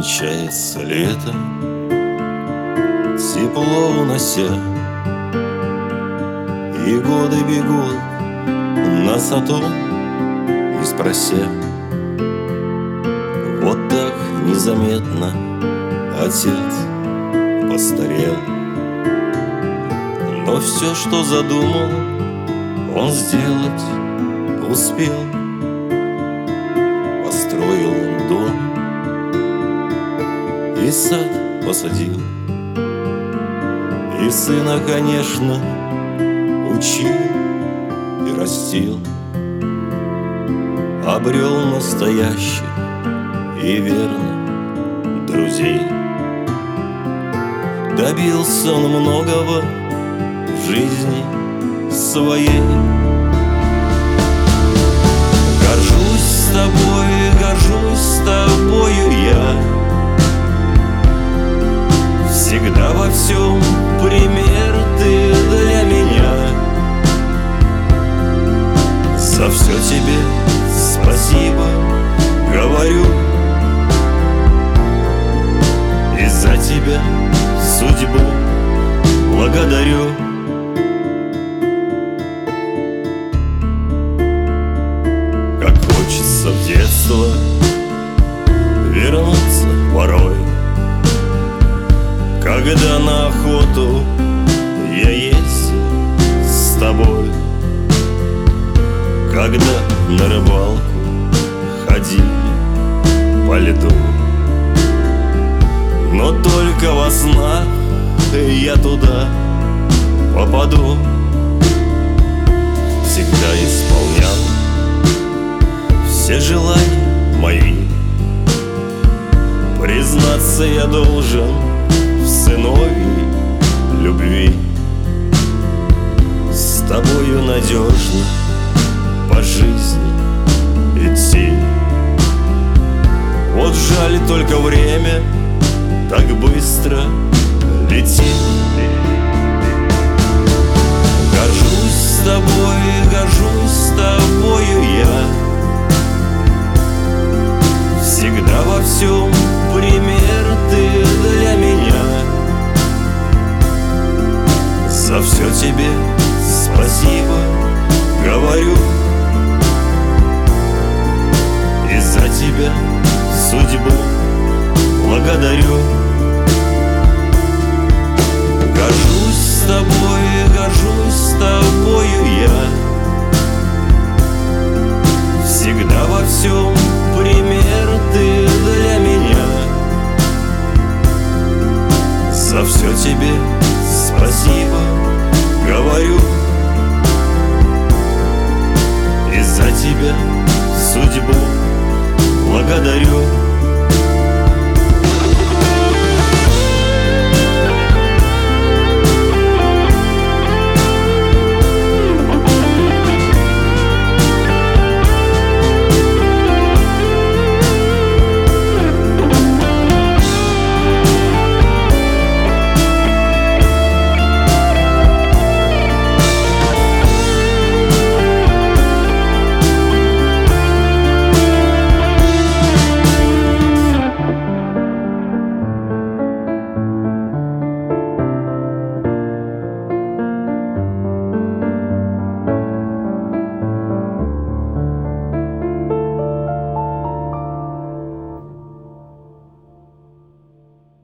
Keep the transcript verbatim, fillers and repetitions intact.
Кончается лето, тепло унося, и годы бегут нас о том не спрося. Вот так незаметно отец постарел, но все, что задумал, он сделать успел. Построил он дом и сад посадил, и сына, конечно, учил и растил. Обрел настоящих и верных друзей. Добился он многого в жизни своей. Горжусь с тобой, горжусь с тобою я. Всегда во всем пример ты для меня. За все тебе спасибо говорю, и за тебя судьбу благодарю. Как хочется в детство вернуться порой, когда на охоту я ездил с тобой, когда на рыбалку ходили по льду. Но только во снах я туда попаду. Всегда исполнял все желания мои. Признаться я должен в сыновьей любви. С тобою надежно по жизни идти. Вот жаль, только время так быстро летит. Горжусь с тобой, горжусь с тобою я. Всегда во всем пример ты для меня. За все тебе спасибо говорю, и за тебя судьбу благодарю. Горжусь с тобой, горжусь с тобою я. Всегда во всем пример ты для меня. За все тебе спасибо говорю, и за тебя судьбу благодарю.